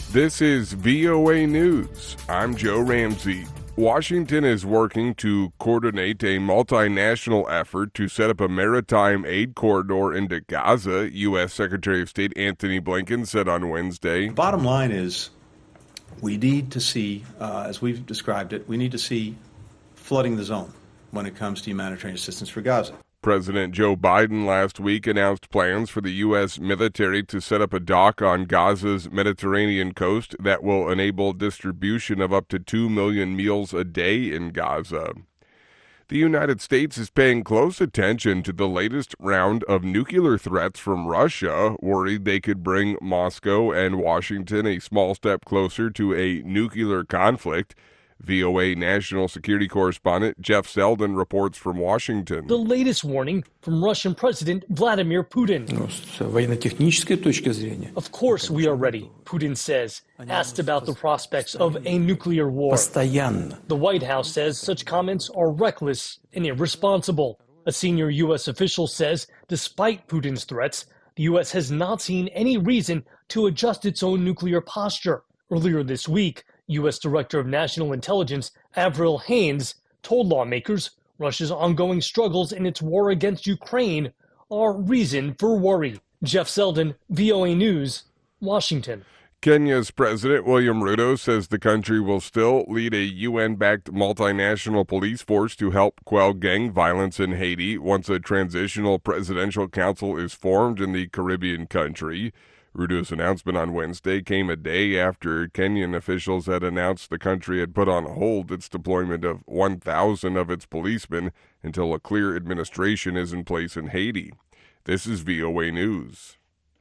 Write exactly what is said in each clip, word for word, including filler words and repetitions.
This is V O A News. I'm Joe Ramsey. Washington is working to coordinate a multinational effort to set up a maritime aid corridor into Gaza, U S. Secretary of State Antony Blinken said on Wednesday. Bottom line is we need to see, uh, as we've described it, we need to see flooding the zone when it comes to humanitarian assistance for Gaza. President Joe Biden last week announced plans for the U S military to set up a dock on Gaza's Mediterranean coast that will enable distribution of up to two million meals a day in Gaza. The United States is paying close attention to the latest round of nuclear threats from Russia, worried they could bring Moscow and Washington a small step closer to a nuclear conflict. V O A national security correspondent Jeff Selden reports from Washington. The latest warning from Russian President Vladimir Putin. Of course we are ready, Putin says, asked about the prospects of a nuclear war. The White House says such comments are reckless and irresponsible. A senior U S official says despite Putin's threats, the U S has not seen any reason to adjust its own nuclear posture. Earlier this week, U S. Director of National Intelligence Avril Haines told lawmakers Russia's ongoing struggles in its war against Ukraine are reason for worry. Jeff Selden, V O A News, Washington. Kenya's President William Ruto says the country will still lead a U N-backed multinational police force to help quell gang violence in Haiti once a transitional presidential council is formed in the Caribbean country. Ruto's announcement on Wednesday came a day after Kenyan officials had announced the country had put on hold its deployment of one thousand of its policemen until a clear administration is in place in Haiti. This is V O A News.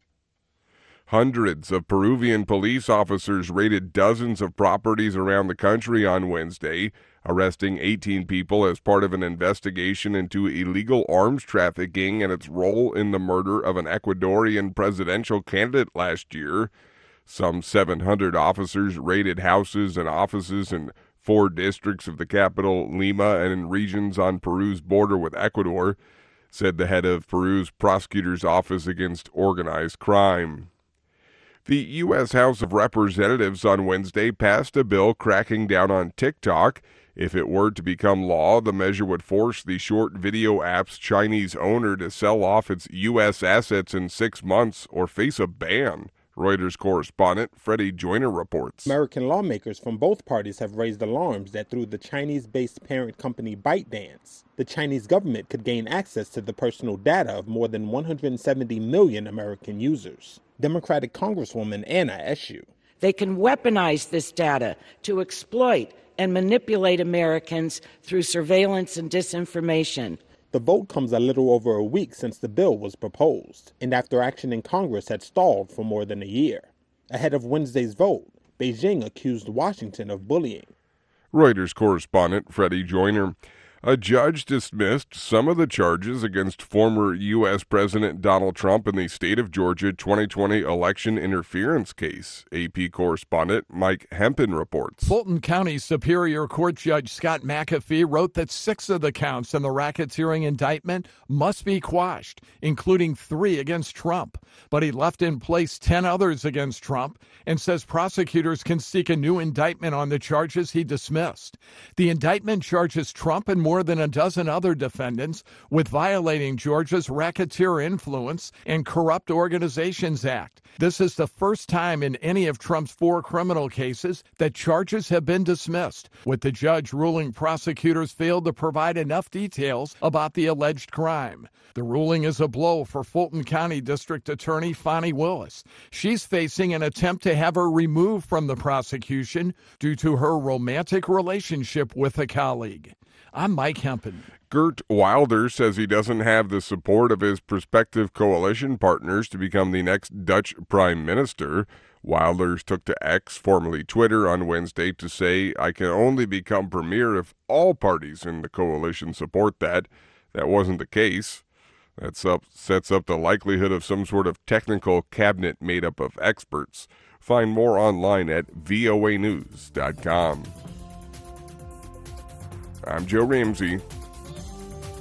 Hundreds of Peruvian police officers raided dozens of properties around the country on Wednesday, arresting eighteen people as part of an investigation into illegal arms trafficking and its role in the murder of an Ecuadorian presidential candidate last year. Some seven hundred officers raided houses and offices in four districts of the capital, Lima, and in regions on Peru's border with Ecuador, said the head of Peru's prosecutor's office against organized crime. The U S. House of Representatives on Wednesday passed a bill cracking down on TikTok. If it were to become law, the measure would force the short video app's Chinese owner to sell off its U S assets in six months or face a ban. Reuters correspondent Freddie Joyner reports. American lawmakers from both parties have raised alarms that through the Chinese-based parent company ByteDance, the Chinese government could gain access to the personal data of more than one hundred seventy million American users. Democratic Congresswoman Anna Eshoo. They can weaponize this data to exploit and manipulate Americans through surveillance and disinformation. The vote comes a little over a week since the bill was proposed, and after action in Congress had stalled for more than a year. Ahead of Wednesday's vote, Beijing accused Washington of bullying. Reuters correspondent Freddie Joyner. A judge dismissed some of the charges against former U S. President Donald Trump in the state of Georgia twenty twenty election interference case. A P correspondent Mike Hempen reports. Fulton County Superior Court Judge Scott McAfee wrote that six of the counts in the racketeering indictment must be quashed, including three against Trump. But he left in place ten others against Trump and says prosecutors can seek a new indictment on the charges he dismissed. The indictment charges Trump and more than a dozen other defendants with violating Georgia's Racketeer Influence and Corrupt Organizations Act. This is the first time in any of Trump's four criminal cases that charges have been dismissed, with the judge ruling prosecutors failed to provide enough details about the alleged crime. The ruling is a blow for Fulton County District Attorney Fani Willis. She's facing an attempt to have her removed from the prosecution due to her romantic relationship with a colleague. I'm Mike Hempen. Geert Wilder says he doesn't have the support of his prospective coalition partners to become the next Dutch prime minister. Wilders took to X, formerly Twitter, on Wednesday to say, "I can only become premier if all parties in the coalition support that." That wasn't the case. That up, sets up the likelihood of some sort of technical cabinet made up of experts. Find more online at V O A news dot com. I'm Joe Ramsey.